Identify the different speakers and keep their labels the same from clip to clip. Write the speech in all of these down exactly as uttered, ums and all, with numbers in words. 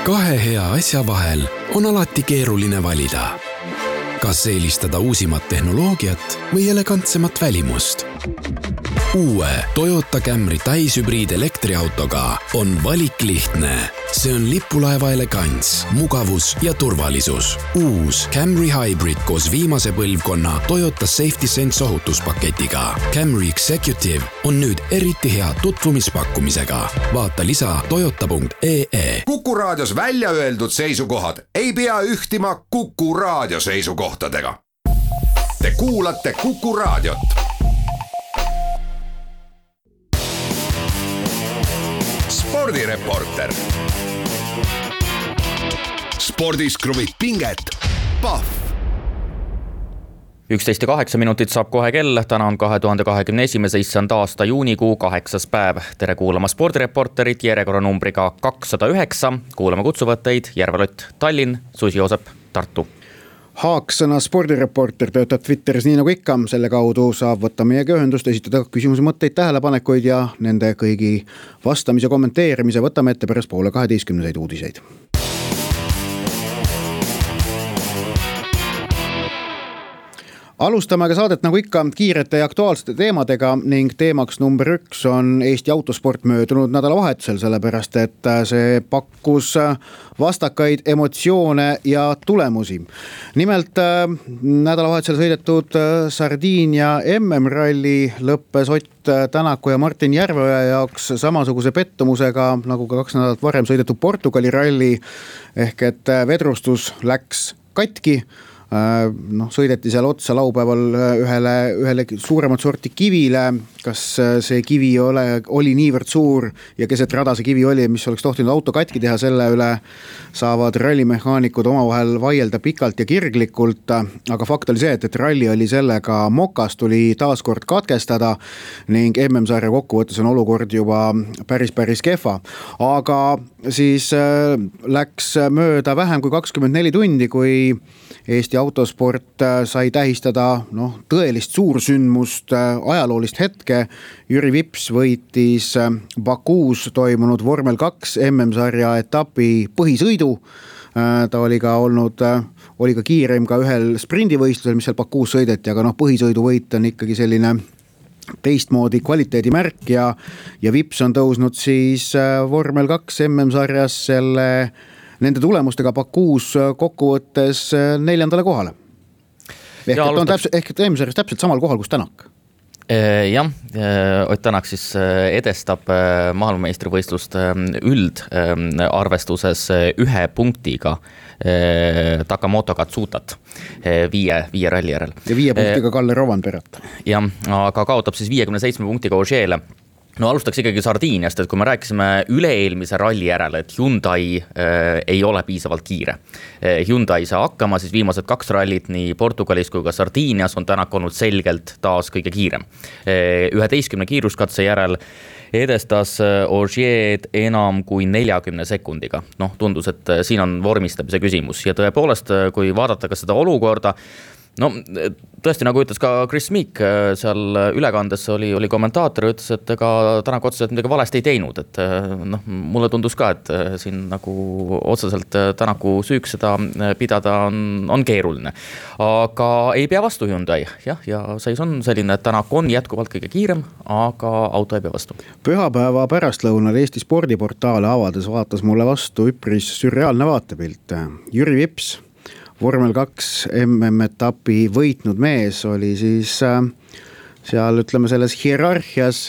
Speaker 1: Kahe hea asja vahel on alati keeruline valida. Kas eelistada uusimat tehnoloogiat või elegantsemat välimust? Uue Toyota Camry täishübriid elektriautoga on valik lihtne. See on lipulaeva elegants, mugavus ja turvalisus. Uus Camry Hybrid koos viimase põlvkonna Toyota Safety Sense ohutuspaketiga. Camry Executive on nüüd eriti hea tutvumispakkumisega. Vaata lisa toyota punkt ee.
Speaker 2: Kuku raadios välja öeldud seisukohad ei pea ühtima Kuku raadio seisukohtadega. Te kuulate Kuku raadiot. Spordireporter. Spordis kruvib pinget. Pahv.
Speaker 3: üksteist ja kaheksa minutit saab kohe kell. Täna on kahe tuhande kahekümne esimese issanda aasta juunikuu kaheksas päev. Tere kuulama Spordireporterit järjekorranumbriga kakssada üheksa. Kuulama kutsuvõtteid Järvelott Tallinn, Susi Joosep Tartu.
Speaker 4: Haaksõna Spordireporter töötab Twitteris nii nagu ikka. Selle kaudu saab võtta meiega ühendust, esitada küsimusi, mõtteid, tähelepanekuid ja nende kõigi vastamise, kommenteerimise võtame ette pärast poole kaheteistkümneseid uudiseid. Alustame aga saadet nagu ikka kiirete ja aktuaalsete teemadega ning teemaks number üks on Eesti autosport möödunud nädalavahetusel, sellepärast et see pakkus vastakaid emotsioone ja tulemusi. Nimelt nädalavahetusel sõidetud Sardiinia M M-ralli lõppes Ott Tänaku ja Martin Järveoja jaoks samasuguse pettumusega nagu ka kaks nädalat varem sõidetud Portugali ralli ehk et vedrustus läks katki. No, sõideti seal otsa laupäeval ühele, ühele suuremat sorti kivile. Kas see kivi ole, oli niivõrd suur ja keset rada see kivi oli, mis oleks tohtinud auto katki teha, selle üle saavad rallimehaanikud omavahel vaielda pikalt ja kirglikult, aga fakt oli see, et, et ralli oli sellega mokas, tuli taaskord katkestada ning M M-sarja kokkuvõttes on olukord juba päris päris kehva. Aga siis läks mööda vähem kui kakskümmend neli tundi, kui Eesti autosport sai tähistada noh, tõelist suursündmust, ajaloolist hetke. Jüri Vips võitis Bakuus toimunud vormel kaks M M-sarja etapi põhisõidu. Ta oli ka olnud, oli ka kiirem ka ühel sprindivõistlusel, mis seal Bakuus sõideti, aga noh, põhisõidu võit on ikkagi selline teistmoodi kvaliteedimärk ja, ja Vips on tõusnud siis vormel kaks M M-sarjas selle nende tulemustega Bakuus kokkuvõttes neljandale kohale. Ehk et on täpselt, ehk et M-sarjas täpselt samal kohal, kus Tänak.
Speaker 3: Jah, Ott Tänak siis edestab maailmameistrivõistlust üldarvestuses ühe punktiga Takamoto Katsutat viie, viie ralli järel.
Speaker 4: Ja viie punktiga Kalle Rovanperat.
Speaker 3: Jah, aga kaotab siis viiekümne seitsme punktiga Ožeele. No alustaks ikkagi Sardiiniast, et kui me rääkisime üle-eelmise ralli järel, et Hyundai äh, ei ole piisavalt kiire. Hyundai saa hakkama, siis viimased kaks rallit nii Portugalis kui ka Sardiinias on Tänak olnud selgelt taas kõige kiirem. üheteistkümne kiiruskatse järel edestas Ožeed enam kui neljakümne sekundiga. Noh, tundus, et siin on vormistamise küsimus ja tõepoolest, kui vaadata ka seda olukorda, no tõesti, nagu ütles ka Chris Meek seal ülekandes oli, oli kommentaator, ütles, et ega Tänak otseselt midagi valesti ei teinud, et noh, mulle tundus ka, et siin nagu otseselt Tänaku süüks seda pidada on, on keeruline. Aga ei pea vastu Hyundai, jah, ja seis on selline, et Tänak on jätkuvalt kõige kiirem, aga auto ei pea vastu.
Speaker 4: Pühapäeva pärastlõunal Eesti spordiportaale avades vaatas mulle vastu üpris sürreaalne vaatepilt. Jüri Vips, vormel kaks M M-etapi võitnud mees, oli siis seal, ütleme, selles hierarhias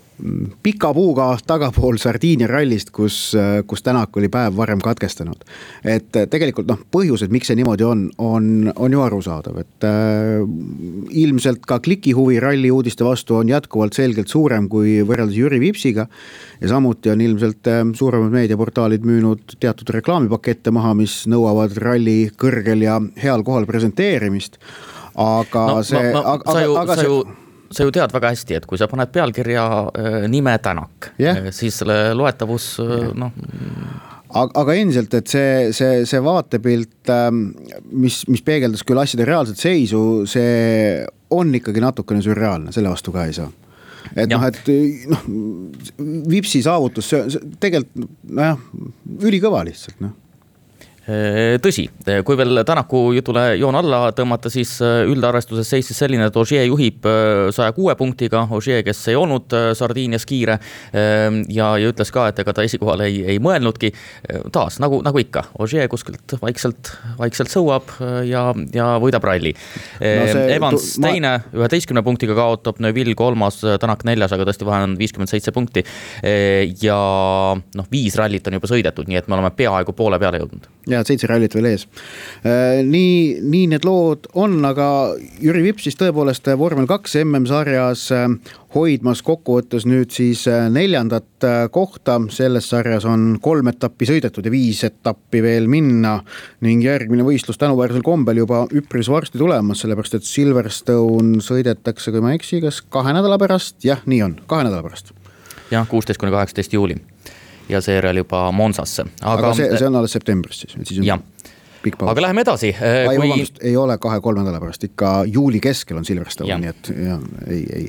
Speaker 4: pika puuga tagapool Sardiinia rallist, kus, kus Tänak oli päev varem katkestanud. Et tegelikult noh, põhjused, miks see niimoodi on, on, on ju arusaadav. Et äh, ilmselt ka klikihuvi ralli uudiste vastu on jätkuvalt selgelt suurem kui võrreldes Jüri Vipsiga ja samuti on ilmselt äh, suuremad meediaportaalid müünud teatud reklaamipakette maha, mis nõuavad ralli kõrgel ja heal kohal presenteerimist. Aga no, see... No, no, aga,
Speaker 3: sa ju,
Speaker 4: aga
Speaker 3: sa
Speaker 4: see...
Speaker 3: ju... Sa ju tead väga hästi, et kui sa paned pealkirja nime Tänak, yeah. siis selle loetavus, yeah. noh...
Speaker 4: Aga, aga endiselt, et see, see, see vaatepilt, mis, mis peegeldas küll asjade reaalset seisu, see on ikkagi natukene sürreaalne, selle vastu ka ei saa. et noh, et noh, Vipsi saavutus, see tegelikult nojah, ülikõva lihtsalt, noh.
Speaker 3: Tõsi, kui veel Tänaku jutule joon alla tõmmata, siis üldarvestuses seisis selline, et Ogier juhib saja kuue punktiga, Ogier, kes ei olnud Sardiinias kiire ja, ja ütles ka, et ega ta esikohal ei, ei mõelnudki. Taas, nagu, nagu ikka, Ogier kuskilt vaikselt, vaikselt sõuab ja, ja võidab ralli. No see, Evans tu, ma... teine, üheteistkümne punktiga kaotab, Neuville kolmas, Tänak neljas, aga tõesti vahe on viiskümmend seitse punkti ja noh, viis rallit on juba sõidetud, nii et me oleme peaaegu poole peale jõudnud.
Speaker 4: Ja seitse rallit veel ees. Nii, nii need lood on, aga Jüri Vips siis tõepoolest vormel kaks M M-sarjas hoidmas kokkuvõttes nüüd siis neljandat kohta. Selles sarjas on kolm etappi sõidetud ja viis etappi veel minna ning järgmine võistlus tänuväärsel kombel juba üpris varsti tulemas, sellepärast et Silverstone sõidetakse, kui ma eksi, kas kahe nädala pärast? Jah, nii on, kahe nädala pärast.
Speaker 3: Jah, kuusteist kuni kaheksateist juuli. Ja seejärel juba Monsasse.
Speaker 4: Aga, aga see, see on alles septembris siis. siis on
Speaker 3: ja. Aga läheme edasi.
Speaker 4: Ai, kui... vabandust, ei ole kahe-kolme nädala pärast, ikka juuli keskel on Silverstone, nii et ja, ei, ei.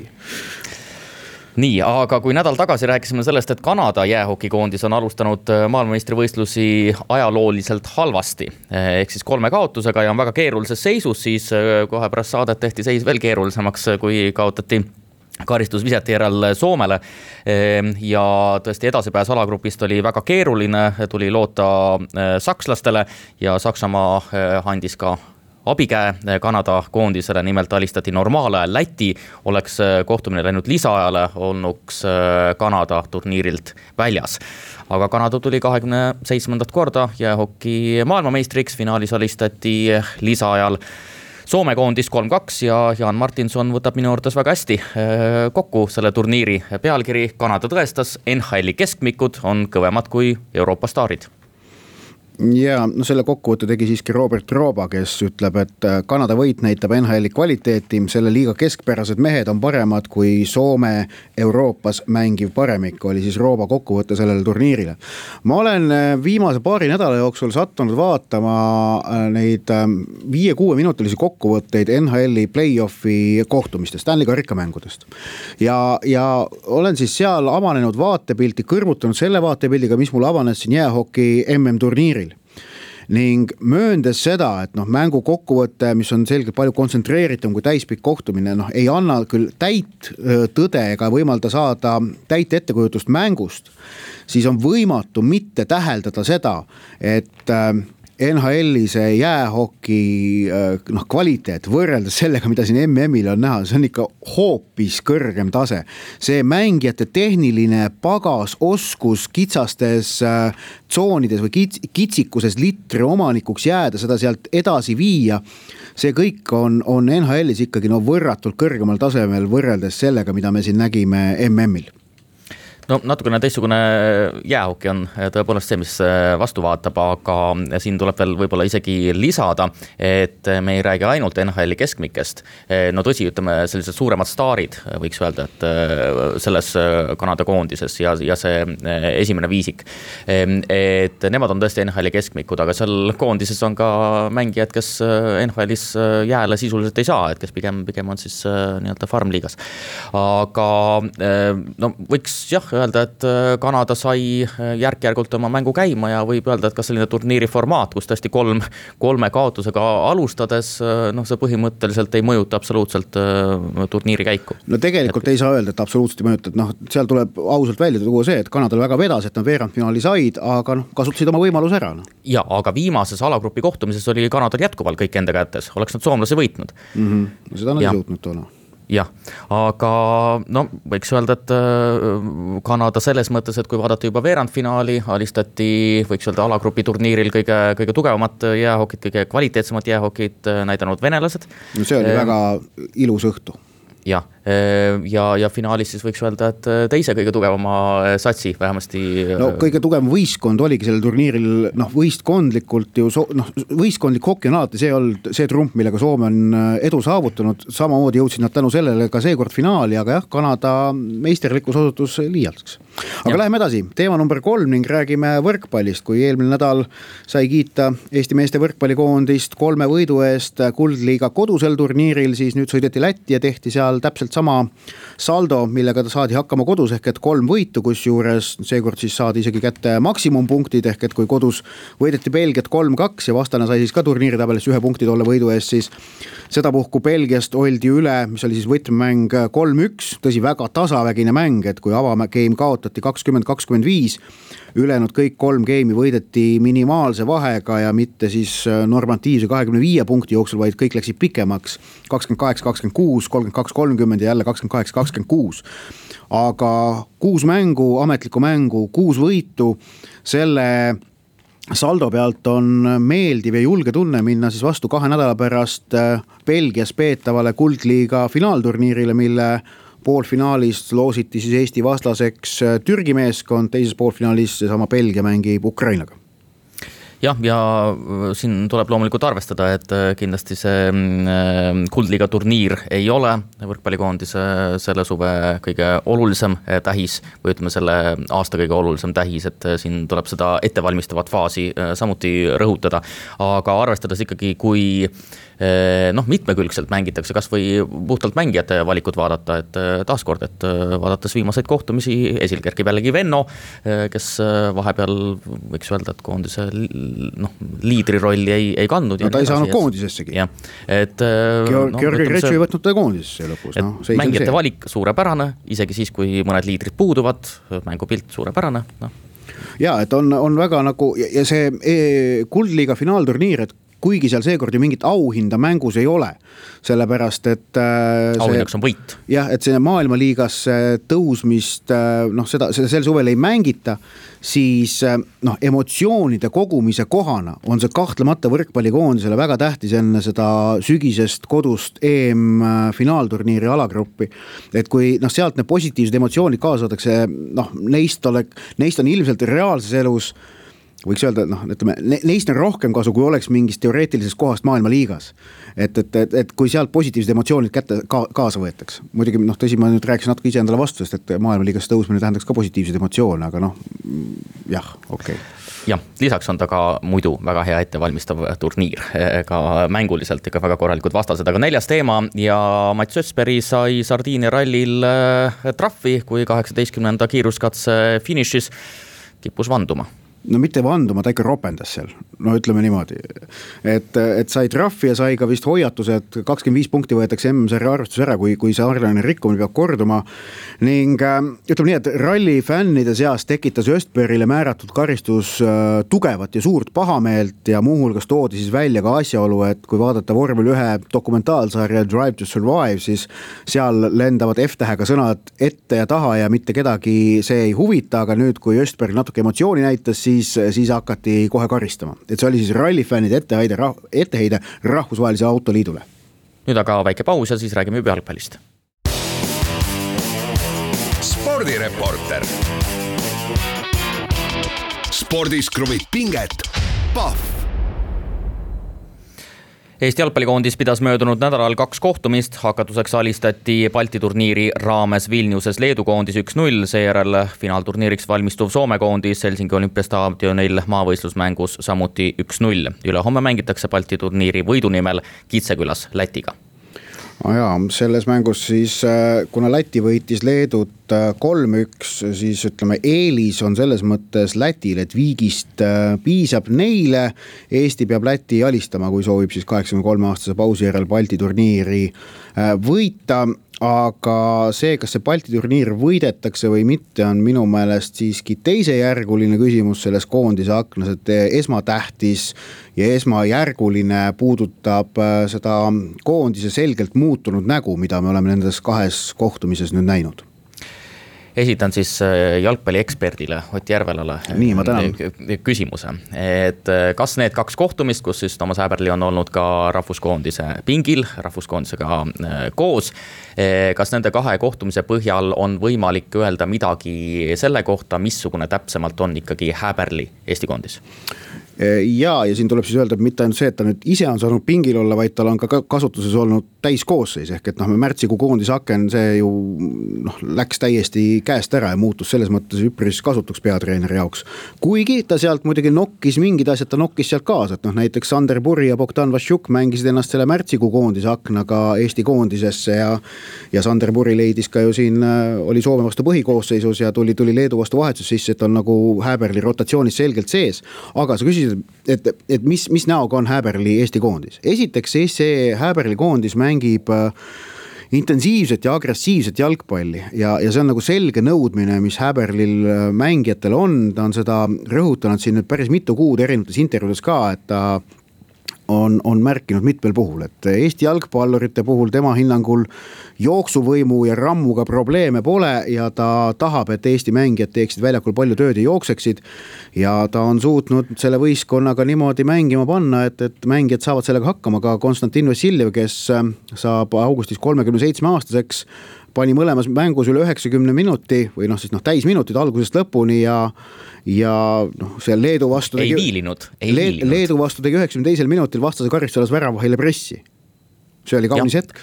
Speaker 3: Nii, aga kui nädal tagasi rääkisime sellest, et Kanada jäähokikoondis on alustanud maailmameistrivõistlusi ajalooliselt halvasti, ehk siis kolme kaotusega ja on väga keerulises seisus, siis kohe pärast saadet tehti seis veel keerulisemaks, kui kaotati karistusvisete järel Soomele ja tõesti edasipääs alagrupist oli väga keeruline, tuli loota sakslastele ja Saksamaa andis ka abikäe Kanada koondisele, nimelt alistati normaalajal Läti, oleks kohtumine läinud lisaajale, olnuks Kanada turniirilt väljas. Aga Kanada tuli kahekümne seitsmendat korda jäähoki maailmameistriks, finaalis alistati lisaajal Soome koondis kolm kaks ja Jan Martinson võtab minu arvates väga hästi kokku selle turniiri pealkiri. Kanada tõestas, N H L-i keskmikud on kõvemad kui Euroopa staarid.
Speaker 4: Ja no selle kokkuvõtte tegi siiski Robert Rooba, kes ütleb, et Kanada võit näitab N H L-i kvaliteeti, selle liiga keskpärased mehed on paremad kui Soome Euroopas mängiv paremik, oli siis Rooba kokkuvõtte sellele turniirile. Ma olen viimase paari nädala jooksul sattunud vaatama neid viie-kuue minutilisi kokkuvõtteid N H L-i play-offi kohtumistest, Stanley karikamängudest. Ja, ja olen siis seal avanenud vaatepilti, kõrvutanud selle vaatepildiga, mis mul avanes siin jäähoki M M-turniiril. Ning mööndes seda, et noh, mängu kokkuvõte, mis on selgelt palju kontsentreeritum kui täispikk kohtumine, noh, ei anna küll täit tõde ega võimalda saada täit ettekujutust mängust, siis on võimatu mitte täheldada seda, et N H L-i see jäähoki noh, kvaliteet võrreldes sellega, mida siin M M-il on näha, see on ikka hoopis kõrgem tase. See mängijate tehniline pagas, oskus kitsastes tsoonides või kits, kitsikuses litri omanikuks jääda, seda sealt edasi viia, see kõik on, on N H L-is ikkagi no, võrratult kõrgemal tasemel võrreldes sellega, mida me siin nägime M M-il.
Speaker 3: No natukene teistsugune jäähoki on tõepoolest see, mis vastu vaatab, aga siin tuleb veel võib-olla isegi lisada, et me ei räägi ainult N H L-i keskmikest. No tõsi, ütleme sellised suuremad staarid, võiks öelda, et selles Kanada koondises ja, ja see esimene viisik. Et nemad on tõesti N H L-i keskmikud, aga seal koondises on ka mängijad, kes N H L-is jääle sisuliselt ei saa, et kes pigem, pigem on siis nii-öelda farmliigas. Aga no võiks jah, öelda, et Kanada sai järk-järgult oma mängu käima ja võib öelda, et ka selline turniiri formaat, kus tõesti kolm, kolme kaotusega alustades, noh, see põhimõtteliselt ei mõjuta absoluutselt turniiri käiku.
Speaker 4: No tegelikult et... ei saa öelda, et absoluutselt ei mõjuta, et noh, seal tuleb ausalt välja tuua see, et Kanadal väga vedas, et nad veerandfinaali said, aga noh, kasutasid oma võimaluse ära. No.
Speaker 3: Ja, aga viimases alagrupi kohtumises oli Kanadal jätkuvalt kõik enda kätes, oleks nad soomlase võitnud.
Speaker 4: Mm-hmm. Seda nad ei suutnud toona.
Speaker 3: Jah, aga no võiks öelda, et Kanada selles mõttes, et kui vaadata juba veerandfinaali, alistati, võiks öelda alagrupi turniiril kõige, kõige tugevamat jäähokit, kõige kvaliteetsemat jäähokit näidanud venelased.
Speaker 4: No see oli e väga ilus õhtu.
Speaker 3: Jah, ja, ja finaalis siis võiks öelda, et teise kõige tugevama satsi vähemasti.
Speaker 4: No kõige tugevam võistkond oligi sellel turniiril, noh võistkondlikult ju, noh võistkondlik hoki on alati see olnud see trump, millega Soome on edu saavutanud, samamoodi jõudsid nad tänu sellele ka seekord finaali, aga jah, Kanada meisterlikkus osutus liialdaks. Aga ja. Läheme edasi, teema number kolm ning räägime võrkpallist, kui eelmine nädal sai kiita Eesti meeste võrkpallikoondist kolme võidu eest Kuldliiga kodusel turniiril, siis nüüd sõideti Lätti ja tehti seal täpselt täpselt sama saldo, millega ta saadi hakkama kodus ehk et kolm võitu, kus juures seekord siis saadi isegi kätte maksimumpunktid ehk et kui kodus võideti Belgiat kolm kaks ja vastane sai siis ka turniiritabelis ühe punkti tolle võidu eest, siis sedapuhku Belgiast oldi üle, mis oli siis võtmemäng kolm üks, tõsi väga tasavägine mäng, et kui avagame kaotati kakskümmend kakskümmend viis, ülejäänud kõik kolm geimi võideti minimaalse vahega ja mitte siis normatiivse kahekümne viie punkti jooksul, vaid kõik läksid pikemaks, kakskümmend kaheksa kakskümmend kuus, kolmkümmend kaks kolmkümmend ja jälle kakskümmend kaheksa kakskümmend kuus. Aga kuus mängu, ametlikku mängu, kuus võitu, selle saldo pealt on meeldiv ja julge tunne minna siis vastu kahe nädala pärast Belgias peetavale kuldliiga finaalturniirile, mille poolfinaalist loositi siis Eesti vastaseks Türgi meeskond, teises poolfinaalis seesama Belgia mängib Ukrainaga.
Speaker 3: Jah, ja siin tuleb loomulikult arvestada, et kindlasti see kuldliiga turniir ei ole võrkpallikoondise selle suve kõige olulisem tähis või ütleme selle aasta kõige olulisem tähis, et siin tuleb seda ettevalmistavat faasi samuti rõhutada, aga arvestades ikkagi, kui noh, mitmekülgselt mängitakse, kas või puhtalt mängijate valikut vaadata, et taaskord, et vaadates viimaseid kohtumisi, esil kerkib jällegi Venno, kes vahepeal võiks öelda, et koondise noh, liidri rolli ei, ei kandnud.
Speaker 4: No ta ei saanud koondisessegi.
Speaker 3: Ja, et
Speaker 4: Georgi no, Gretšu ei võtnud ta koondisesse lõpus. No,
Speaker 3: mängijate see. Valik suurepärane, isegi siis, kui mõned liidrid puuduvad, mängupilt suurepärane. No.
Speaker 4: Ja, et on, on väga nagu, ja see kuldliiga finaalturniir, et kuigi seal seekord ju mingit auhinda mängus ei ole, sellepärast, et
Speaker 3: auhinnaks on võit.
Speaker 4: Jah, et see maailmaliigas tõusmist, noh, seda, seda sel suvel ei mängita, siis noh, emotsioonide kogumise kohana on see kahtlemata võrkpallikoondisele väga tähtis enne seda sügisest kodust E M-finaalturniiri alagruppi. Et kui noh, sealt need positiivsed emotsioonid kaasatakse, noh, neist, ole, neist on ilmselt reaalses elus võiks öelda, et noh, ütleme, neist on rohkem kasu, kui oleks mingist teoreetilisest kohast maailma liigas. Et, et, et, et kui sealt positiivsed emotsioonid kätte ka, kaasa võetaks. Muidugi, noh, tõsi, ma nüüd rääkisin natuke ise endale vastu, sest et maailma liigas tõusmine tähendaks ka positiivsed emotsioone, aga noh, jah, okei okay.
Speaker 3: Ja, lisaks on ta ka muidu väga hea ettevalmistav turniir, ka mänguliselt ikka väga korralikud vastased, aga neljas teema ja Mats Ösperi sai Sardiinia rallil trahvi, kui kaheksateistkümnenda kiiruskatse finišis kippus vanduma.
Speaker 4: No mitte vanduma, ta ikka ropendas seal, no ütleme niimoodi, et, et sai trahvi ja sai ka vist hoiatuse, et kakskümmend viis punkti võetakse M-sarja arvestus ära, kui, kui see arvane rikkumine peab korduma ning ütleme nii, et ralli fännide seas tekitas Östbergile määratud karistus tugevat ja suurt pahameelt ja muuhulgas toodi siis välja ka asjaolu, et kui vaadata vormel ühe dokumentaalsarja Drive to Survive, siis seal lendavad F-tähega sõnad ette ja taha ja mitte kedagi see ei huvita, aga nüüd, kui Östberg natuke emotsiooni näitas, siis Siis, siis hakati kohe karistama. Et see oli siis rallifännide etteheide, etteheide rahvusvahelise autoliidule.
Speaker 3: Nüüd aga väike paus ja siis räägime juba jalgpallist.
Speaker 2: Spordireporter. Spordis kruvib pinget. Pahv.
Speaker 3: Eesti jalgpallikoondis pidas möödunud nädalal kaks kohtumist, hakatuseks alistati Balti turniiri raames Vilniuses Leedu koondis üks null, seejärel finaalturniiriks valmistuv Soome koondis Helsingi olümpiastaadionil maavõistlusmängus samuti üks null. Üle homme mängitakse Balti turniiri võidu nimel Kitsekülas Lätiga.
Speaker 4: Ah jaa, selles mängus siis, kuna Läti võitis Leedut kolm üks, siis ütleme, eelis on selles mõttes Lätil, et viigist piisab neile. Eesti peab Läti alistama, kui soovib siis kaheksakümne kolme aastase pausi järel Balti turniiri võita. Aga see, kas see Balti turniir võidetakse või mitte, on minu meelest siiski teisejärguline küsimus selles koondise aknas, et esmatähtis ja esmajärguline puudutab seda koondise selgelt muutunud nägu, mida me oleme nendes kahes kohtumises nüüd näinud.
Speaker 3: Esitan siis jalgpallieksperdile Ott Järvelale
Speaker 4: Nii, ma tänan.
Speaker 3: küsimuse, et kas need kaks kohtumist, kus siis Toomas Häberli on olnud ka rahvuskoondise pingil, rahvuskoondisega koos, kas nende kahe kohtumise põhjal on võimalik öelda midagi selle kohta, missugune täpsemalt on ikkagi Häberli Eesti koondis?
Speaker 4: Ja, ja siin tuleb siis öelda, et mitte ainult see, et ta nüüd ise on saanud pingil olla, vaid tal on ka kasutuses olnud täiskoosseis, ehk et noh, märtsikuu koondisaken, see ju noh, läks täiesti käest ära ja muutus selles mõttes üpris kasutuks peatreeneri jaoks. Kuigi ta sealt muidugi nokkis mingid asjad, ta nokkis sealt kaasa, et noh, näiteks Sander Puri ja Bogdan Vassiuk mängisid ennast selle märtsikuu koondise aknaga Eesti koondisesse ja, ja Sander Puri leidis ka ju siin, oli Soome vastu põhikoosseisus ja tuli, tuli Leedu vastu vahetus sisse, et on nagu Häberli rotatsioonis selgelt sees. Aga sa küsisid, et, et mis, mis näoga on Häberli Eesti koondis? Esiteks see Häberli koondis mängib intensiivset ja agressiivset jalgpalli ja, ja see on nagu selge nõudmine, mis Häberlil mängijatel on, ta on seda rõhutanud siin nüüd päris mitu kuud erinevates intervjuudes ka, et ta on, on märkinud mitmel puhul, et Eesti jalgpallurite puhul tema hinnangul jooksuvõimu ja rammuga probleeme pole ja ta tahab, et Eesti mängijad teeksid väljakul palju tööd ja jookseksid ja ta on suutnud selle võistkonnaga niimoodi mängima panna, et, et mängijad saavad sellega hakkama, ka Konstantin Vassiljev, kes saab augustis kolmekümne seitsme aastaseks, pani mõlemas mängus üle üheksakümne minuti või noh, siis noh, täisminutid algusest lõpuni ja ja noh, seal Leedu vastu
Speaker 3: tegi, ei viilinud, ei
Speaker 4: Le,
Speaker 3: viilinud.
Speaker 4: Leedu vastu tegi üheksakümne teisel minutil vastase karistusalas väravahile pressi. See oli kaunis hetk.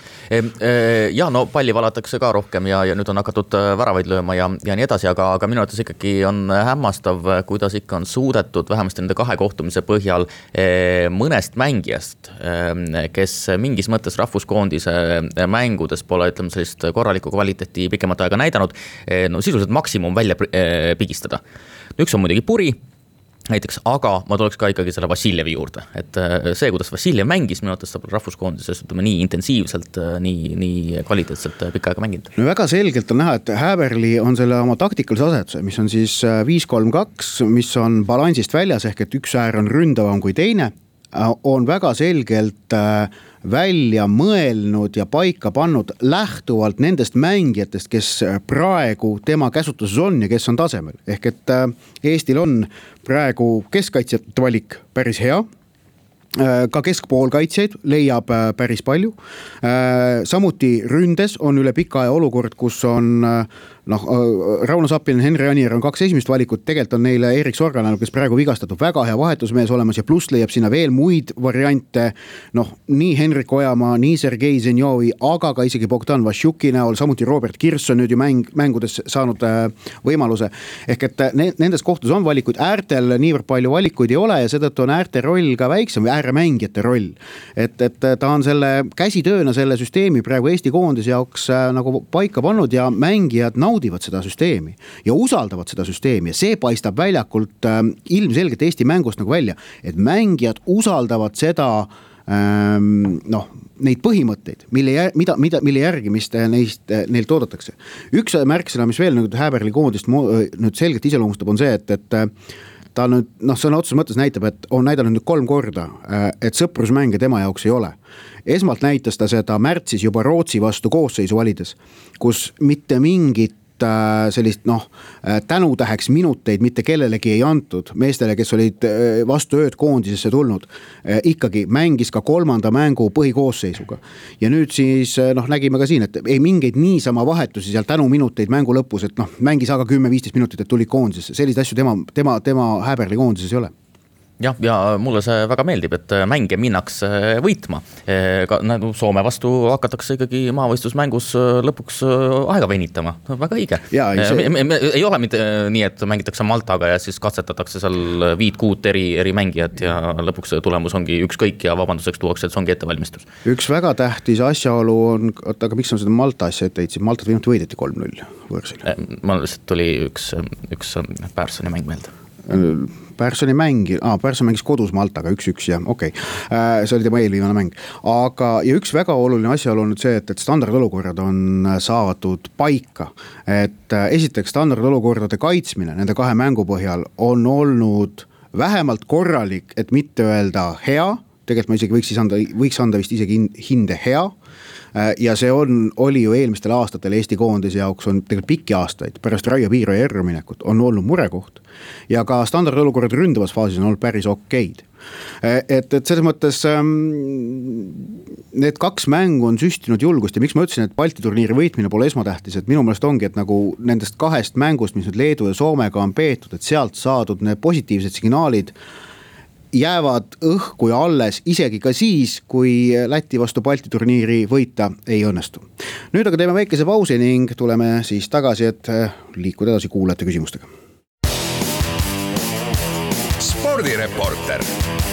Speaker 3: Ja no palli valatakse ka rohkem ja, ja nüüd on hakatud väravaid lööma ja, ja nii edasi, aga, aga minu arvates ikkagi on hämmastav, kuidas ikka on suudetud vähemasti nende kahe kohtumise põhjal mõnest mängijast, kes mingis mõttes rahvuskoondise mängudes pole, ütleme, sellist korralikku kvaliteeti pikemat aega näidanud, no sisuliselt maksimum välja pigistada. Üks on muidugi Puri näiteks, aga ma tuleks ka ikkagi selle Vassiljevi juurde, et see, kuidas Vassiljev mängis, minu arvates saab rahvuskoondises, ütleme, nii intensiivselt, nii, nii kvaliteetselt pikka aega mänginud.
Speaker 4: No väga selgelt on näha, et Häberli on selle oma taktikalise asetuse, mis on siis viis kolm kaks, mis on balansist väljas, ehk et üks äär on ründavam kui teine, on väga selgelt välja mõelnud ja paika pannud lähtuvalt nendest mängijatest, kes praegu tema käsutuses on ja kes on tasemel. Ehk et Eestil on praegu keskkaitsjate valik päris hea, ka keskpoolkaitsjaid leiab päris palju. Samuti ründes on üle pika aja olukord, kus on noh, Rauno Sappinen, Henri Anier on kaks esimest valikut, tegelikult on neile Erik Sorganel, kes praegu vigastatud, väga hea vahetusmees olemas ja pluss leiab sinna veel muid variante, noh, nii Henrik Ojamaa, nii Sergei Zenjovi, aga ka isegi Bogdan Vassiuki näol, samuti Robert Kirss on nüüd ju mäng, mängudes saanud võimaluse, ehk et nendes kohtus on valikuid, äärtel niivõrd palju valikuid ei ole ja seetõttu on äärte roll ka väiksem või ääremängijate roll, et, et ta on selle käsitööna selle süsteemi praegu Eesti koondise jaoks nagu paika pannud ja mängijad naudivad seda süsteemi ja usaldavad seda süsteemi ja see paistab väljakult äh, ilmselgelt Eesti mängust nagu välja, et mängijad usaldavad seda ähm, noh, neid põhimõtteid, mille, jär, mida, mida, mille järgimist neist, neilt oodatakse. Üks märksõna, mis veel nüüd Häberli koondist nüüd selgelt iseloomustab, on see, et, et ta nüüd, noh, sõna otseses mõttes näitab, et on näidanud nüüd kolm korda, et sõprusmänge tema jaoks ei ole. Esmalt näitas ta seda märtsis juba Rootsi vastu koosseisu valides, kus mitte mingit sellist noh, tänutäheks minuteid mitte kellelegi ei antud, meestele, kes olid vastu ööd koondisesse tulnud, ikkagi mängis ka kolmanda mängu põhikoosseisuga. Ja nüüd siis noh, nägime ka siin, et ei mingeid niisama vahetusi seal tänu minuteid mängu lõpus, et noh, mängis aga kümme viisteist minutit, et tuli koondisesse, sellised asju tema, tema, tema Häberli koondises ei ole.
Speaker 3: jah, ja mulle see väga meeldib, et mänge minnakse võitma. Nagu Soome vastu hakatakse ikkagi maavõistlusmängus lõpuks aega venitama. Väga õige. Ja, ei, see... me, me, ei ole mitte nii, et mängitakse Maltaga ja siis katsetatakse seal viit kuut eri, eri mängijat ja lõpuks tulemus ongi ükskõik ja vabanduseks tuuakse, et see ongi ettevalmistus.
Speaker 4: Üks väga tähtis asjaolu on, aga miks on seda Malta asja ette heitsid? Maltat viimati võideti kolm null võõrsil.
Speaker 3: Ma lihtsalt tuli üks, üks Pärsoni mäng meelde.
Speaker 4: Pärsoni mängi, ah, Pärson mängis kodus Maltaga üks-üks ja okei, okay. See oli tema eelviimane mäng. Aga ja üks väga oluline asjaolu on nüüd see, et, et standardolukorrad on saadud paika. Et esiteks standardolukordade kaitsmine nende kahe mängu põhjal on olnud vähemalt korralik, et mitte öelda hea, tegelikult ma isegi võiks, siis anda, võiks anda vist isegi hinde hea. Ja see on, oli ju eelmistel aastatel Eesti koondise jaoks on tegelikult pikki aastaid pärast Raio Piiro ja erru minekut on olnud murekoht ja ka standardolukorrad ründavas faasis on olnud päris okeid. Et, et selles mõttes ähm, need kaks mängu on süstinud julgust ja miks ma ütlesin, et Balti turniiri võitmine pole esmatähtis, et minu meelest ongi, et nagu nendest kahest mängust, mis nüüd Leedu ja Soomega on peetud, et sealt saadud need positiivsed signaalid jäävad õhku ja alles isegi ka siis, kui Läti vastu Balti turniiri võita ei õnnestu. Nüüd aga teeme väikese pausi ning tuleme siis tagasi, et liikuda edasi kuulajate küsimustega.
Speaker 2: Spordireporter.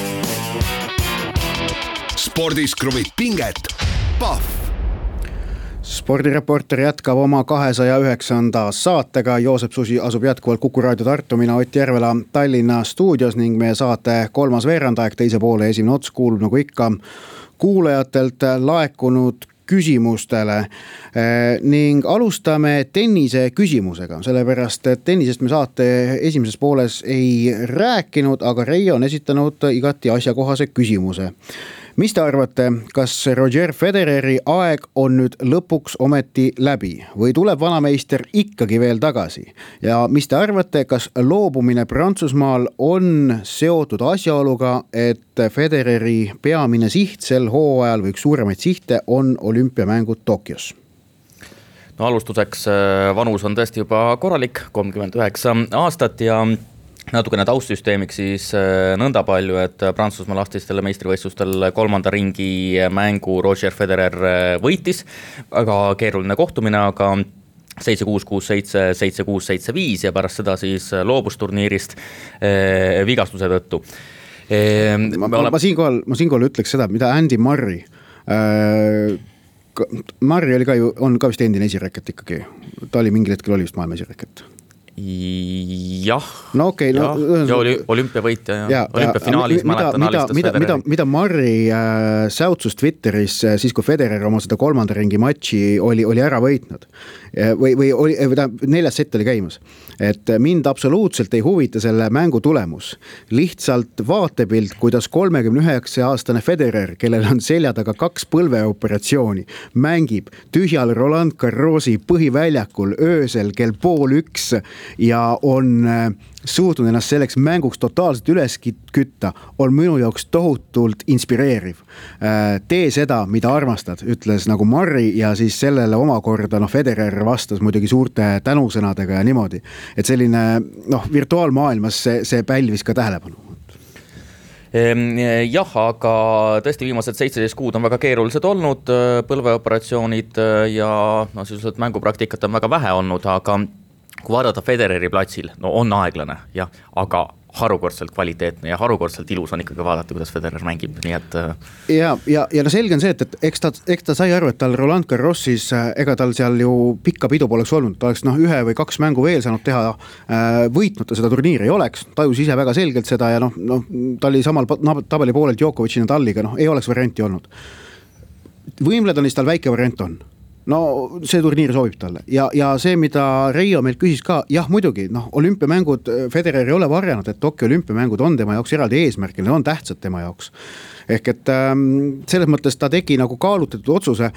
Speaker 2: Spordis kruvib pinget. Pahv.
Speaker 4: Spordireporter jätkab oma kahesaja üheksanda saatega. Joosep Susi asub jätkuvalt Kuku Raadio Tartu, mina Ott Järvela Tallinna stuudios ning meie saate kolmas veerandaeg, teise poole esimene ots kuulub nagu ikka kuulajatelt laekunud küsimustele ning alustame tennise küsimusega, sellepärast et tennisest me saate esimeses pooles ei rääkinud, aga Reijo on esitanud igati asjakohase küsimuse. Mis te arvate, kas Roger Federeri aeg on nüüd lõpuks ometi läbi või tuleb vanameister ikkagi veel tagasi? Ja mis te arvate, kas loobumine Prantsusmaal on seotud asjaoluga, et Federeri peamine siht sel hooajal või üks suuremaid sihte on olümpiamängud Tokyos?
Speaker 3: No alustuseks vanus on tõesti juba korralik, kolmkümmend üheksa aastat ja natukene taustsüsteemiks siis nõnda palju, et Prantsusmaa lastistel meistrivõistlustel kolmanda ringi mängu Roger Federer võitis. Väga keeruline kohtumine, aga seitse kuus, kuus seitse, seitse kuus, seitse viis ja pärast seda siis loobus turniirist vigastuse tõttu.
Speaker 4: Ma, ma, ma siinkohal, ma siinkohal ütleks seda, mida Andy Murray äh, Murray oli ka ju, on ka vist endine esireket ikkagi. Ta oli mingil hetkel oli vist maailma esireket.
Speaker 3: Jah,
Speaker 4: no okay, no,
Speaker 3: ja, ja oli olümpiavõitja ja, ja olümpiafinaalis mäletan alistas
Speaker 4: mida, mida, mida Murray äh, säutsus Twitteris äh, siis, kui Federer oma seda kolmanda ringi matši oli, oli ära võitnud äh, või, või oli, neljas sett oli käimas, et mind absoluutselt ei huvita selle mängu tulemus, lihtsalt vaatepilt, kuidas kolmekümne üheksa aastane Federer, kellel on selja taga kaks põlveoperatsiooni, mängib tühjal Roland Garrosi põhiväljakul öösel kell pool üks ja on suutnud ennast selleks mänguks totaalselt üles kütta, on minu jaoks tohutult inspireeriv. Tee seda, mida armastad, ütles nagu Murray ja siis sellele omakorda no, Federer vastas muidugi suurte tänusõnadega ja niimoodi. Et selline no, virtuaalmaailmas see, see pälvis ka tähelepanu.
Speaker 3: Jah, aga tõesti viimased seitseteist kuud on väga keerulised olnud, põlveoperatsioonid ja no, sisuliselt mängupraktikat on väga vähe olnud, aga kui vaadata Federeri platsil, no on aeglane, jah, aga harukordselt kvaliteetne ja harukordselt ilus on ikkagi vaadata, kuidas Federer mängib, nii et
Speaker 4: ja, ja, ja no selge on see, et, et eks, ta, eks ta sai aru, et tal Roland Garrosis ega tal seal ju pikka pidu poleks olnud, ta oleks noh, ühe või kaks mängu veel saanud teha, võitnud ta seda turniiri ei oleks, tajus ise väga selgelt seda ja noh, noh ta oli samal tabeli poolelt Djokovic'i Nadaliga, noh ei oleks varianti olnud. Wimbledonis tal väike variant on. No see turniir sobib talle ja, ja see, mida Reijo meilt küsis ka, jah muidugi, noh olümpiamängud, Federer ei ole varjanud, et Tokyo olümpiamängud on tema jaoks eraldi eesmärgil, need on tähtsad tema jaoks. Ehk et ähm, selles mõttes ta tegi nagu kaalutletud otsuse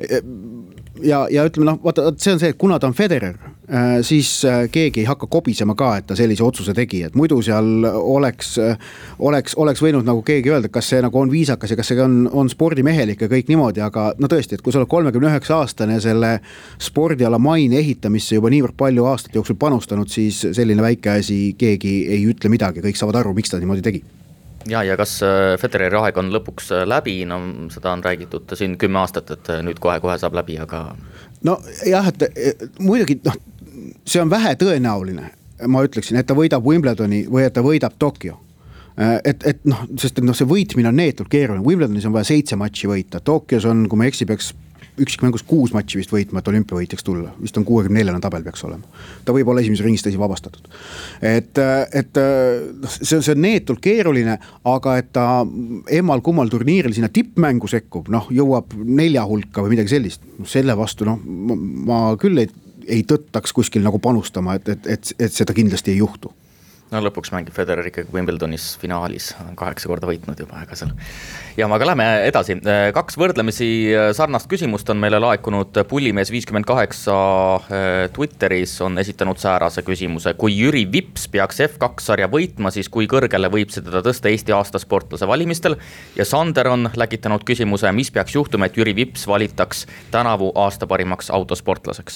Speaker 4: ja, ja ütleme, noh, vaata, see on see, et kuna ta on Federer, äh, siis äh, keegi ei hakka kobisema ka, et ta sellise otsuse tegi, et muidu seal oleks, oleks, oleks võinud nagu keegi öelda, kas see nagu on viisakas ja kas see on, on spordimehelik ja kõik niimoodi, aga no tõesti, et kui sa oled kolmekümne üheksa aastane selle spordiala maine ehitamisse juba niivõrd palju aastate jooksul panustanud, siis selline väike asi keegi ei ütle midagi, kõik saavad aru, miks ta niimoodi tegi.
Speaker 3: Ja, ja kas Federeri aeg on lõpuks läbi, no seda on räägitud siin kümme aastat, et nüüd kohe-kohe saab läbi, aga
Speaker 4: no jah, et muidugi noh, see on vähe tõenäoline, ma ütleksin, et ta võidab Wimbledoni või et ta võidab Tokyo. Et, et noh, sest et noh, see võitmine on neetult keeruline, Wimbledonis on vaja seitse matši võita, Tokyos on, kui ma eksi, peaks üksikmängus kuus matši vist võitma, et olümpiavõitjaks tulla. Vist on kuuekümne neljane tabel peaks olema. Ta võib olla esimese ringist esi vabastatud. Et, et see, see on neetult keeruline, aga et ta emal kummal turniiril sinna tippmängu sekkub, noh, jõuab nelja hulka või midagi sellist. Selle vastu, noh, ma, ma küll ei, ei tõttaks kuskil nagu panustama, et, et, et, et seda kindlasti ei juhtu.
Speaker 3: No lõpuks mängib Federer ikkagi Wimbledonis finaalis, kaheksa korda võitnud juba aega seal. Ja aga lähme edasi. Kaks võrdlemisi sarnast küsimust on meile laekunud. Pullimees viiskümmend kaheksa Twitteris on esitanud säärase küsimuse. Kui Jüri Vips peaks F kaks sarja võitma, siis kui kõrgele võib seda tõsta Eesti aasta sportlase valimistel? Ja Sander on läkitanud küsimuse, mis peaks juhtuma, et Jüri Vips valitaks tänavu aasta parimaks autosportlaseks?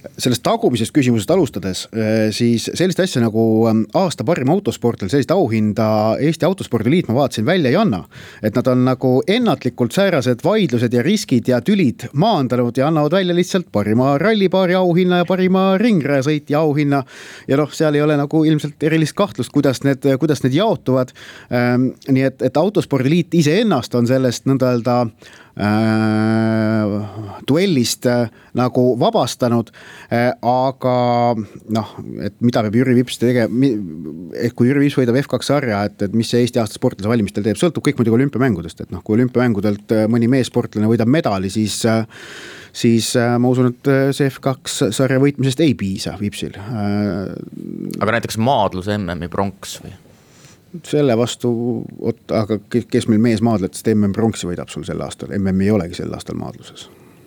Speaker 4: sellest tagumisest küsimusest alustades, siis sellist asja nagu aasta parim autosportlane, sellist auhinda Eesti Autospordiliit, ma vaatasin, välja ei anna. Et nad on nagu ennatlikult säärased vaidlused ja riskid ja tülid maandanud ja annavad välja lihtsalt parima rallipaari auhinna ja parima ringrajasõitja auhinna. Ja noh, seal ei ole nagu ilmselt erilist kahtlust, kuidas need, kuidas need jaotuvad. Nii et, et Autospordiliit ise ennast on sellest nõnda öelda Äh, duellist äh, nagu vabastanud, äh, aga noh, et mida peab Jüri Vips tegema, et kui Jüri Vips võidab F kaks sarja, et, et mis see Eesti aasta sportlase valimistel teeb, sõltub kõik muidugi olümpiamängudest, et noh, kui olümpiamängudelt mõni meessportlane võidab medali, siis siis ma usun, et see F kaks sarja võitmisest ei piisa Vipsil.
Speaker 3: Aga näiteks maadluse M M-i pronks või?
Speaker 4: Selle vastu, aga kes meil mees maadletest M M pronksi võidab sul sel aastal? M M ei olegi sel aastal maadluses.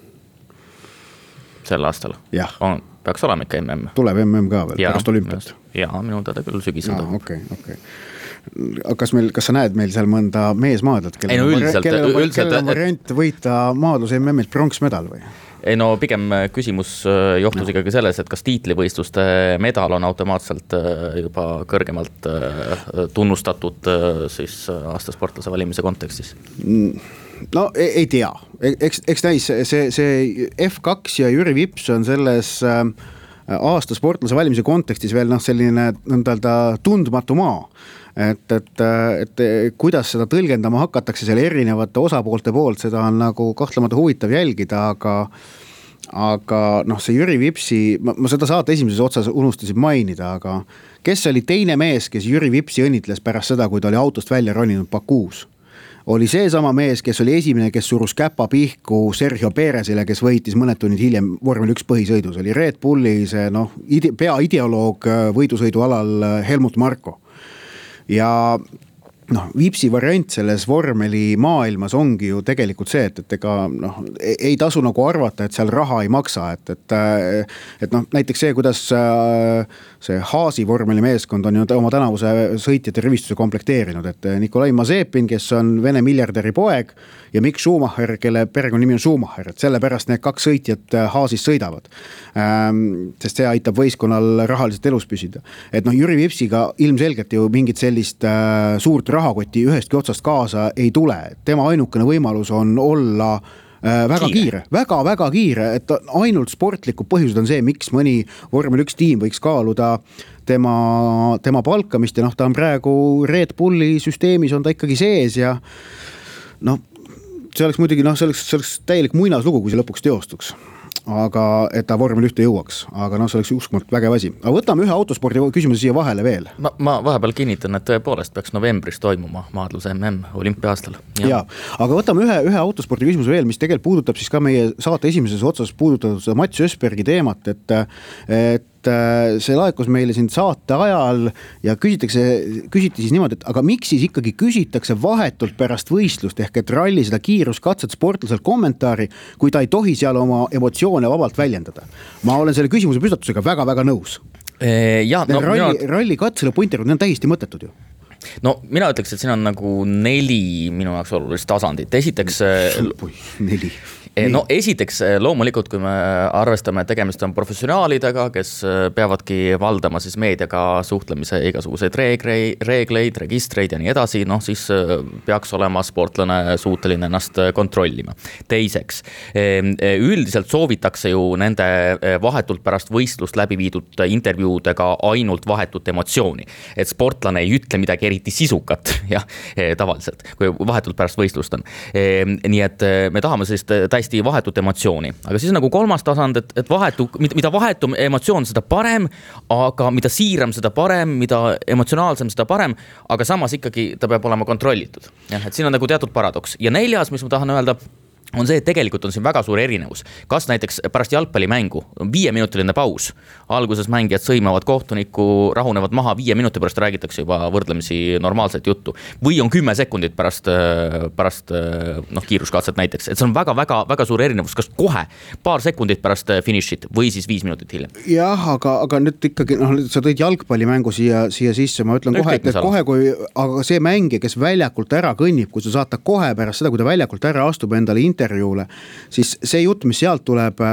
Speaker 3: Sel aastal?
Speaker 4: Jah.
Speaker 3: On, peaks olema ikka M M.
Speaker 4: Tuleb M M ka veel, ja, pärast olümpiat.
Speaker 3: Jaa, minu teada küll sügisel.
Speaker 4: Ah, okei, okei. Kas, meil, kas sa näed meil seal mõnda mees maadlet, kellel,
Speaker 3: no, üldiselt,
Speaker 4: kellel, on,
Speaker 3: üldiselt,
Speaker 4: kellel on variant võita maadluse M M-ilt pronksmedal või?
Speaker 3: Ei no pigem küsimus johtus no. ikkagi selles, et kas tiitlivõistluste medal on automaatselt juba kõrgemalt tunnustatud siis aasta sportlase valimise kontekstis?
Speaker 4: No ei, ei tea, eks, eks näis, see, see F kaks ja Jüri Vips on selles aasta sportlase valimise kontekstis veel noh, selline nõnda tundmatu maa. Et, et, et kuidas seda tõlgendama hakatakse seal erinevate osapoolte poolt, seda on nagu kahtlemata huvitav jälgida, aga aga noh, see Jüri Vipsi, ma, ma seda saate esimeses otsas unustasin mainida, aga kes oli teine mees, kes Jüri Vipsi õnnitles pärast seda, kui ta oli autost välja roninud Bakuus? Oli see sama mees, kes oli esimene, kes surus käpa pihku Sergio Perezile, kes võitis mõned tunnid hiljem vormel üks põhisõidus. Oli Red Bulli see noh, ide, peaideoloog võidusõidu alal Helmut Marko. Ja noh, Vipsi variant selles vormeli maailmas ongi ju tegelikult see, et, et ega noh, ei tasu nagu arvata, et seal raha ei maksa, et, et, et noh, näiteks see, kuidas see Haasi vormeli meeskond on ju oma tänavuse sõitjate rivistuse komplekteerinud, et Nikolai Mazepin, kes on Vene miljardäri poeg ja Mick Schumacher, kelle perekonna nimi on Schumacher, et sellepärast need kaks sõitjat Haasis sõidavad, sest see aitab võistkonnal rahaliselt elus püsida. Et noh, Jüri Vipsiga ilmselgelt ju mingit sellist suurt rahakoti ühestki otsast kaasa ei tule. Tema ainukene võimalus on olla väga kiire, väga-väga kiire, et ainult sportlikud põhjused on see, miks mõni vormel üks tiim võiks kaaluda tema, tema palkamist ja noh, ta on praegu Red Bulli süsteemis on ta ikkagi sees ja noh, see oleks muidugi, noh, see oleks, see oleks täielik muinaslugu, kui see lõpuks teostuks. Aga et ta vormel ühte jõuaks, aga noh, see oleks uskumatu vägev asi. Aga võtame ühe autospordi küsimuse siia vahele veel.
Speaker 3: Ma, ma vahepeal kinnitan, et tõepoolest peaks novembris toimuma maadluse M M olümpiaastal.
Speaker 4: Ja. ja, aga võtame ühe, ühe autospordi küsimuse veel, mis tegelikult puudutab siis ka meie saate esimeses otsas puudutatud seda Mats Ösbergi teemat, et, et see laekus meile siin saate ajal ja küsitakse, küsiti siis niimoodi, et aga miks siis ikkagi küsitakse vahetult pärast võistlust ehk et ralli seda kiiruskatset sportlaselt kommentaari, kui ta ei tohi seal oma emotsioone vabalt väljendada. Ma olen selle küsimuse püstatusega väga-väga nõus.
Speaker 3: Ja, no,
Speaker 4: ralli,
Speaker 3: mina...
Speaker 4: ralli katsele punterud, need on täiesti mõttetud ju.
Speaker 3: No mina ütleks, et siin on nagu neli minu jaoks olulist tasandit. Esiteks...
Speaker 4: Neli.
Speaker 3: No esiteks loomulikult, kui me arvestame, et tegemist on professionaalidega, kes peavadki valdama siis meediaga suhtlemise igasuguseid reegleid, reegleid, registreid ja nii edasi, noh siis peaks olema sportlane suuteline ennast kontrollima. Teiseks, üldiselt soovitakse ju nende vahetult pärast võistlust läbi viidud intervjuudega ainult vahetut emotsiooni. Et sportlane ei ütle midagi eriti sisukat, jah, tavaliselt, kui vahetult pärast võistlust on. Nii et me tahame sellist täiesti vahetut emotsiooni. Aga siis nagu kolmas tasand, et, et vahetu, mida vahetum emotsioon, seda parem, aga mida siiram, seda parem, mida emotsionaalsem, seda parem, aga samas ikkagi ta peab olema kontrollitud. Ja, et siin on nagu teatud paradoks. Ja neljas, mis ma tahan öelda, on see, et tegelikult on siin väga suur erinevus. Kas näiteks pärast jalgpallimängu viieminutiline paus, alguses mängijad sõimavad kohtunikku, rahunevad maha, viie minuti pärast räägitakse juba võrdlemisi normaalset juttu, või on kümme sekundit pärast, pärast noh, kiiruskatset näiteks, et see on väga-väga väga suur erinevus, kas kohe paar sekundit pärast finišit või siis viis minutit hiljem.
Speaker 4: Jah, aga, aga nüüd ikkagi, noh, sa tõid jalgpallimängu siia, siia sisse, ma ütlen kohe, et kohe, kui, aga see mängija, kes väljakult ära kõnnib, kui sa saata kohe pärast seda, kui ta väljakult ära astub endale intervjuule, siis see jutt, mis sealt tuleb,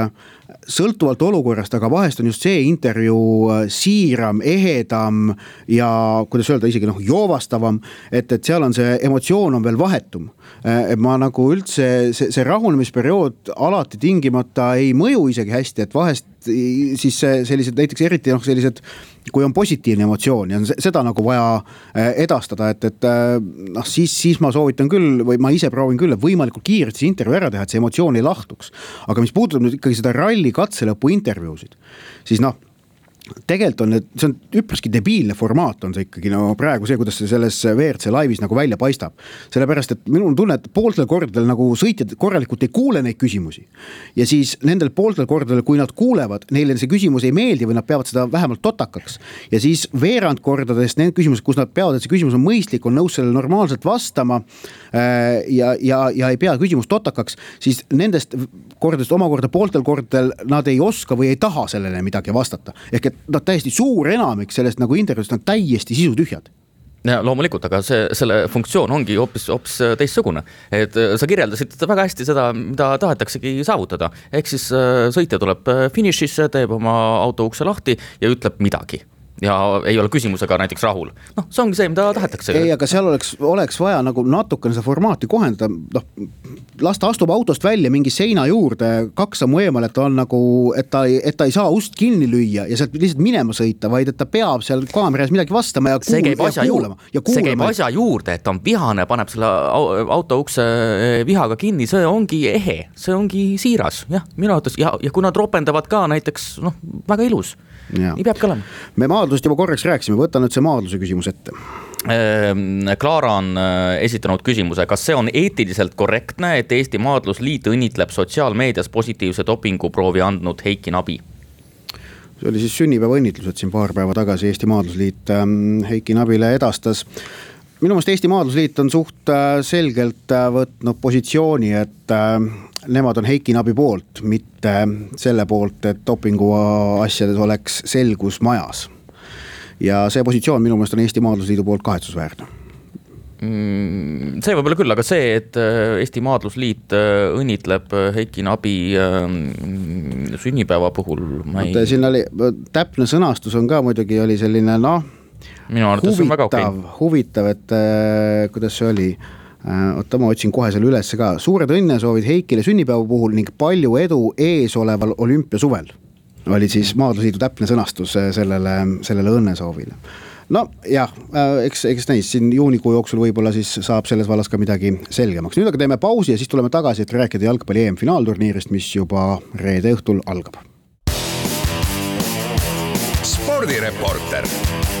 Speaker 4: sõltuvalt olukorrast, aga vahest on just see intervjuu siiram, ehedam ja kuidas öelda, isegi noh, joovastavam, et, et seal on see emotsioon on veel vahetum. Et ma nagu üldse, see, see rahunemisperiood alati tingimata ei mõju isegi hästi, et vahest siis sellised näiteks eriti noh, sellised, kui on positiivne emotsioon ja on seda nagu vaja edastada, et, et noh, siis, siis ma soovitan küll, või ma ise proovin küll, et võimalikult kiiresti see intervjuu ära teha, et see emotsioon ei lahtuks. Aga mis puudutab nüüd ikkagi seda ralli katselõpu intervjuusid, siis noh, tegelikult on, see on üpriski debiilne formaat on see ikkagi no praegu see, kuidas see selles V R C laivis nagu välja paistab. Sellepärast, et minul on tunne, et pooltel kordadel nagu sõitjad korralikult ei kuule neid küsimusi. Ja siis nendel pooltel kordadel, kui nad kuulevad, neile see küsimus ei meeldi või nad peavad seda vähemalt totakaks. Ja siis veerand kordadest need küsimused, kus nad peavad, et see küsimus on mõistlik, on nõus sellele normaalselt vastama ja, ja, ja ei pea küsimust totakaks, siis nendest kordadest omakorda pooltel kordadel nad ei oska või ei taha sellele midagi vastata. Ehk et no, täiesti suur enamik sellest nagu intervjuust on täiesti sisutühjad.
Speaker 3: Ja loomulikult, aga see, selle funktsioon ongi hoopis, hoopis teistsugune. Et sa kirjeldasid väga hästi seda, mida tahetaksegi saavutada. Ehk siis sõitja tuleb finišisse, teeb oma auto ukse lahti ja ütleb midagi. Ja ei ole küsimusega näiteks rahul. Noh, see ongi see, mida tahetakse.
Speaker 4: Ei, aga seal oleks, oleks vaja nagu natukene seda formaati kohendada. Noh, las ta astub autost välja mingi seina juurde, kaks sammu eemal, et ta on nagu, et ta, et ta ei saa ust kinni lüüa ja sealt lihtsalt minema sõita, vaid et ta peab seal kaameras midagi vastama ja, kuul, ja kuulama. Ja
Speaker 3: see käib asja juurde, et ta on vihane, paneb selle auto ukse vihaga kinni, see ongi ehe, see ongi siiras. Jah, minu autos. Ja, ja kui nad ropendavad ka näiteks, noh, väga ilus. Ja. Nii peab ka olema.
Speaker 4: Me maadlusest juba korraks rääkisime, võta nüüd see maadluse küsimus ette.
Speaker 3: Klaara on esitanud küsimuse, kas see on eetiliselt korrektne, et Eesti Maadlusliit õnnitleb sotsiaalmeedias positiivse dopinguproovi andnud Heiki Nabi?
Speaker 4: See oli siis sünnipäeva õnnitlused siin paar päeva tagasi Eesti Maadlusliit Heiki Nabile edastas. Minu meelest Eesti Maadlusliit on suht selgelt võtnud positsiooni, et nemad on Heiki Nabi poolt, mitte selle poolt, et dopingu asjades oleks selgus majas. Ja see positsioon minu meelest on Eesti Maadlusliidu poolt kahetsusväärne.
Speaker 3: See võib-olla küll, aga see, et Eesti Maadlusliit õnnitleb Heiki Nabi sünnipäeva puhul ma ei...
Speaker 4: Siin oli täpne sõnastus on ka muidugi oli selline noh, huvitav, okay. huvitav, et äh, kuidas see oli oota, ma otsin kohe selle üles ka suured õnnesoovid Heikile sünnipäeva puhul ning palju edu ees oleval olümpiasuvel oli siis Maadlusliidu täpne sõnastus sellele, sellele õnnesoovile. No jah, eks, eks näis, siin juunikuu jooksul võib-olla siis saab selles vallas ka midagi selgemaks. Nüüd aga teeme pausi ja siis tuleme tagasi, et rääkida jalgpalli E M finaalturniirist, mis juba reede õhtul algab.
Speaker 2: Spordireporter.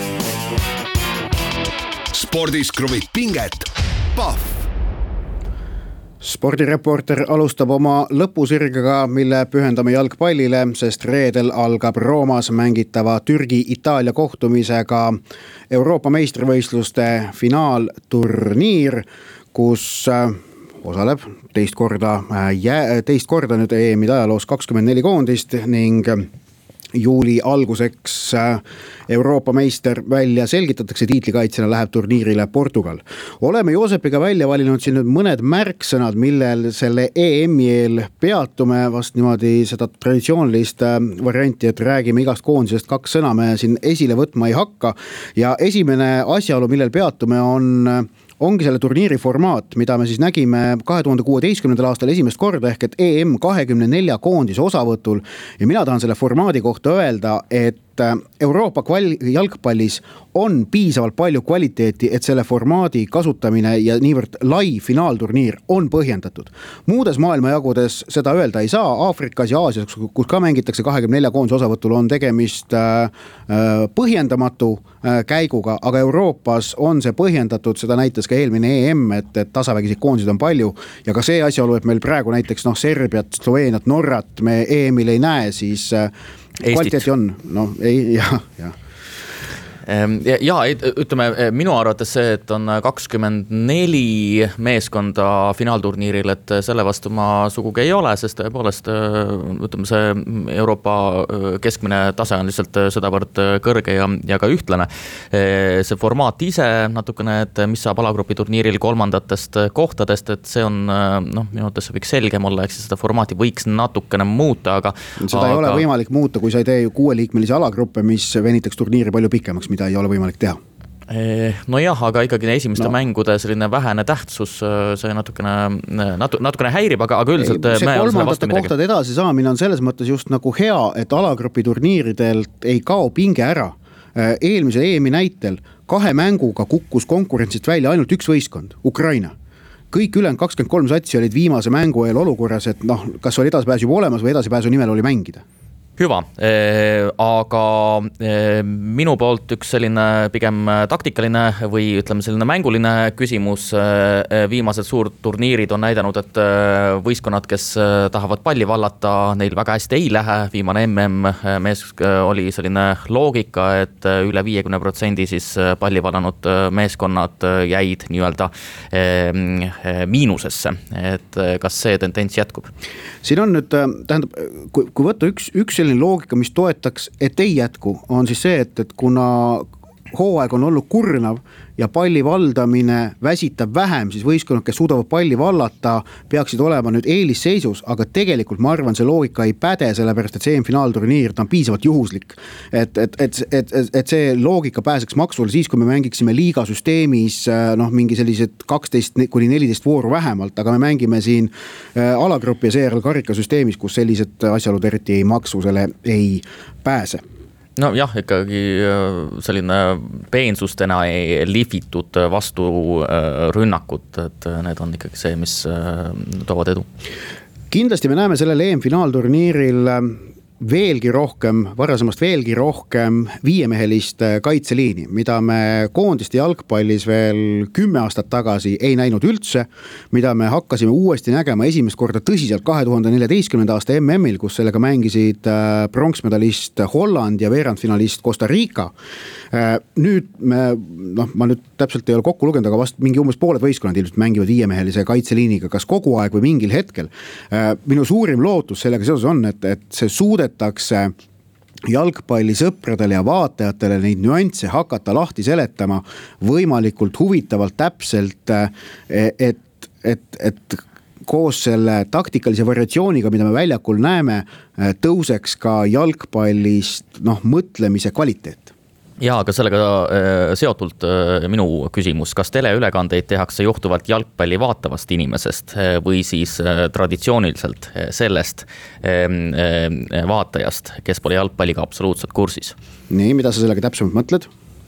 Speaker 2: Spordis kruvib pinget. Pahv.
Speaker 4: Spordireporter alustab oma lõpusirgega, mille pühendame jalgpallile, sest reedel algab Roomas mängitava Türgi-Itaalia kohtumisega Euroopa meistrivõistluste finaalturniir, kus osaleb teist korda, teist korda nüüd E M-ide ajaloos kakskümmend neli koondist ning juuli alguseks Euroopa meister välja selgitatakse, tiitlikaitsjana läheb turniirile Portugal. Oleme Joosepiga välja valinud siin nüüd mõned märksõnad, millel selle E M-i eel peatume, vast niimoodi seda traditsioonilist varianti, et räägime igast koondisest kaks sõna, me siin esile võtma ei hakka. Ja esimene asjaolu, millel peatume, on ongi selle turniiri formaat, mida me siis nägime kahe tuhande kuueteistkümnendal aastal esimest korda, ehk et E M kahekümne nelja koondise osavõtul. Ja mina tahan selle formaadi kohta öelda, et Euroopa kval- jalgpallis on piisavalt palju kvaliteeti, et selle formaadi kasutamine ja niivõrd lai finaalturniir on põhjendatud. Muudes maailmajagudes seda öelda ei saa, Aafrikas ja Aasias, kus ka mängitakse kahekümne nelja koondise osavõtul, on tegemist põhjendamatu käiguga, aga Euroopas on see põhjendatud, seda näitas ka eelmine E M, et, et tasavägiseid koondisid on palju ja ka see asjaolu, et meil praegu näiteks noh, Serbiat, Sloveeniat, Norrat me E M-il ei näe, siis kvaliteeti on, no ei, jah, jah.
Speaker 3: Ja, ja ütleme, minu arvates see, et on kakskümmend neli meeskonda finaalturniiril, et selle vastu ma sugugi ei ole, sest tõepoolest ütleme, see Euroopa keskmine tase on lihtsalt sedavõrd kõrge ja, ja ka ühtlane. See formaat ise natukene, et mis saab alagrupi turniiril kolmandatest kohtadest, et see on, noh, minu arvates võiks selgem olla, eks seda formaati võiks natukene muuta, aga
Speaker 4: seda
Speaker 3: aga...
Speaker 4: ei ole võimalik muuta, kui sa ei tee ju kuueliikmelisi alagruppe, mis venitaks turniiri palju pikemaks, mida ei ole võimalik teha.
Speaker 3: No jah, aga ikkagi esimeste no. mängude selline vähene tähtsus, see natukene, natu, natukene häirib, aga, aga üldiselt
Speaker 4: see kolmandate kohtade edasi saamine on selles mõttes just nagu hea, et alagrupi turniiridelt ei kao pinge ära. Eelmise E M-i näitel kahe mänguga kukkus konkurentsist välja ainult üks võistkond, Ukraina. Kõik ülejäänud kakskümmend kolm satsi olid viimase mängu eel olukorras, et noh, kas oli edasipääs juba olemas või edasipääsu nimel oli mängida.
Speaker 3: Hüva, aga minu poolt üks selline pigem taktikaline või ütleme selline mänguline küsimus. Viimased suur turniirid on näidanud, et võistkonnad, kes tahavad palli vallata, neil väga hästi ei lähe. Viimane M M mees oli selline loogika, et üle viiekümne protsendi siis palli vallanud meeskonnad jäid nii-öelda miinusesse. Et kas see tendents jätkub?
Speaker 4: Siin on nüüd, tähendab, kui, kui võtta üks, üks loogika, mis toetaks, et ei jätku, on siis see, et, et kuna hooaeg on olnud kurnav ja palli valdamine väsitab vähem, siis võistkonnad, kes suudavad palli vallata, peaksid olema nüüd eelisseisus, aga tegelikult ma arvan, see loogika ei päde, sellepärast, et see finaalturniir ta on piisavalt juhuslik. Et, et, et, et, et see loogika pääseks maksule siis, kui me mängiksime liigasüsteemis noh, mingi sellised kaksteist kuni neliteist vooru vähemalt, aga me mängime siin alagrupi ja seejärel karikasüsteemis, kus sellised asjalud eriti ei maksu, selle ei pääse.
Speaker 3: No jah, ikkagi selline peensustena ei lihvitud vastu rünnakut, et need on ikkagi see, mis toovad edu.
Speaker 4: Kindlasti me näeme sellel E M finaalturniiril veelgi rohkem, varasemast veelgi rohkem viiemehelist kaitseliini, mida me koondiste jalgpallis veel kümme aastat tagasi ei näinud üldse, mida me hakkasime uuesti nägema esimest korda tõsiselt kahe tuhande neljateistkümnenda aasta M M-il, kus sellega mängisid pronksmedalist Holland ja veerandfinalist Costa Rica. Nüüd me, noh, ma nüüd täpselt ei ole kokku lugenud, aga vast mingi umbes pooled võistkonnad ilmselt mängivad viiemehelise kaitseliiniga, kas kogu aeg või mingil hetkel. Minu suurim lootus sellega seoses on, et, et see suudetakse jalgpallisõpradele ja vaatajatele neid nüansse hakata lahti seletama võimalikult huvitavalt täpselt, et, et, et koos selle taktikalise variatsiooniga, mida me väljakul näeme, tõuseks ka jalgpallist noh, mõtlemise kvaliteet.
Speaker 3: Ja, aga sellega seotult minu küsimus, kas teleülekandeid tehakse johtuvalt jalgpalli vaatavast inimesest või siis traditsiooniliselt sellest vaatajast, kes pole jalgpalliga absoluutselt kursis?
Speaker 4: Nii, mida sa sellega täpsemalt mõtled?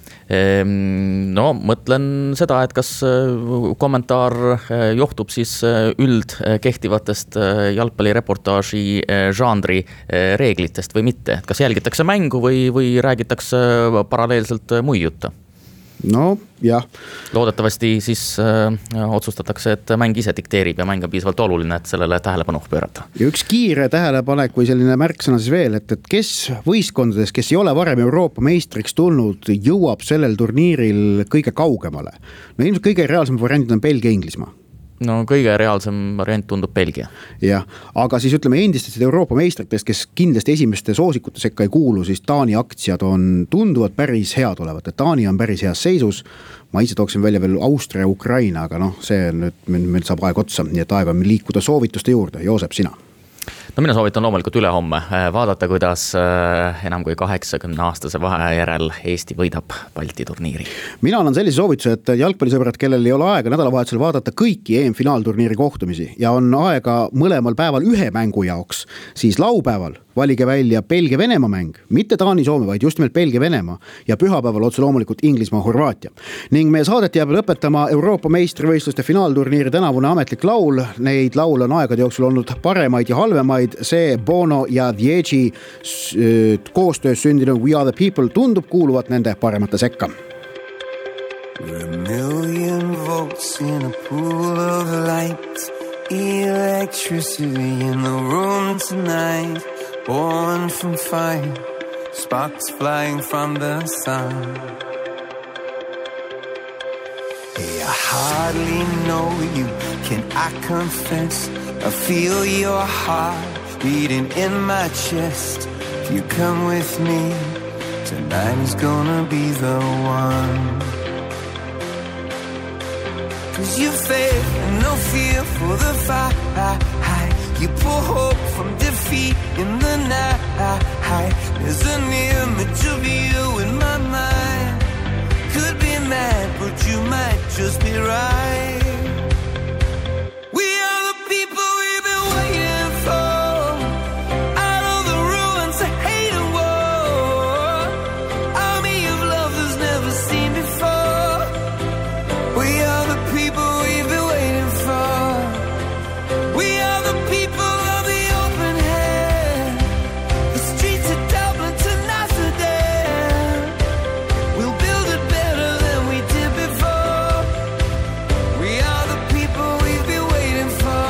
Speaker 3: No, mõtlen seda, et kas kommentaar johtub siis üld kehtivatest jalgpallireportaaži žanri reeglitest või mitte. Kas jälgitakse mängu või, või räägitakse paralleelselt muid jutte?
Speaker 4: No, jah.
Speaker 3: Loodetavasti siis äh, otsustatakse, et mäng ise dikteerib ja mäng on piisavalt oluline, et sellele tähelepanu pöörata.
Speaker 4: Ja üks kiire tähelepanek või selline märksõna siis veel, et, et kes võistkondades, kes ei ole varem Euroopa meistriks tulnud, jõuab sellel turniiril kõige kaugemale. No ilmselt kõige reaalsem variandid on Belgia ja Inglismaa.
Speaker 3: No kõige reaalsem variant tundub Belgia.
Speaker 4: Jah, aga siis ütleme endistest Euroopa meistritest, kes kindlasti esimeste soosikute sekka ei kuulu, siis Taani aktsiad on tunduvad päris head olevat, et Taani on päris heas seisus. Ma ise tooksin välja veel Austria ja Ukraina, aga noh, see nüüd, meil saab aeg otsa, nii et aeg on liikuda soovituste juurde. Joosep, sina?
Speaker 3: No mina soovitan loomulikult üle homme vaadata, kuidas enam kui kaheksakümne aastase vahe järel Eesti võidab Balti turniiri.
Speaker 4: Mina annan sellise soovituse, et jalgpallisõbrad, kellel ei ole aega nädalavahetusel vaadata kõiki E M finaalturniiri kohtumisi ja on aega mõlemal päeval ühe mängu jaoks, siis laupäeval valige välja Belgia-Venemaa mäng, mitte Taani-Soome, vaid just nimelt Belgia-Venemaa ja pühapäeval otse loomulikult Inglismaa-Horvaatia. Ning meie saadet jääb lõpetama Euroopa meistrivõistluste finaalturniiri tänavune ametlik laul. Neid laule on aegade jooksul olnud paremaid ja halvemaid. See Bono ja Diegi koostöös sündinud We Are The People tundub kuuluvat nende paremate sekka.
Speaker 5: We're a million volts in a pool of light, electricity in the room tonight, born from fire, sparks flying from the sun. hardly know you. Can I confess? I feel your heart beating in my chest. If you come with me, tonight is gonna be the one. Cause you faith and no fear for the fight. You pull hope from defeat in the night. There's an image of you in my mind. Could be mad, but you might just be right. We are the people we've been waiting for. Out of the ruins of hate and war. Army of love that's never seen before. We are the people we've been waiting for. We are the people of the open hand. The streets of Dublin to Amsterdam. We'll build it better than we did before. We are the people we've been waiting for.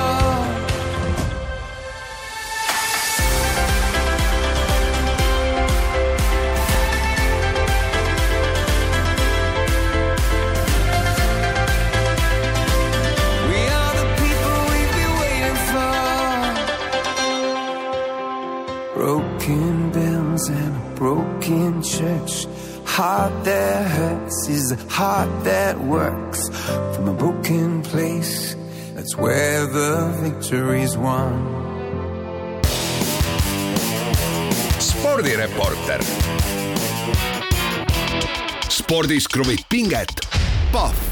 Speaker 5: We are the people we've been waiting for. Broken bells and a broken church. Heart that hurts is a heart that works. From a broken place, that's where the victory's won.
Speaker 2: spordireporter. spordis kruvib pinget, Pahv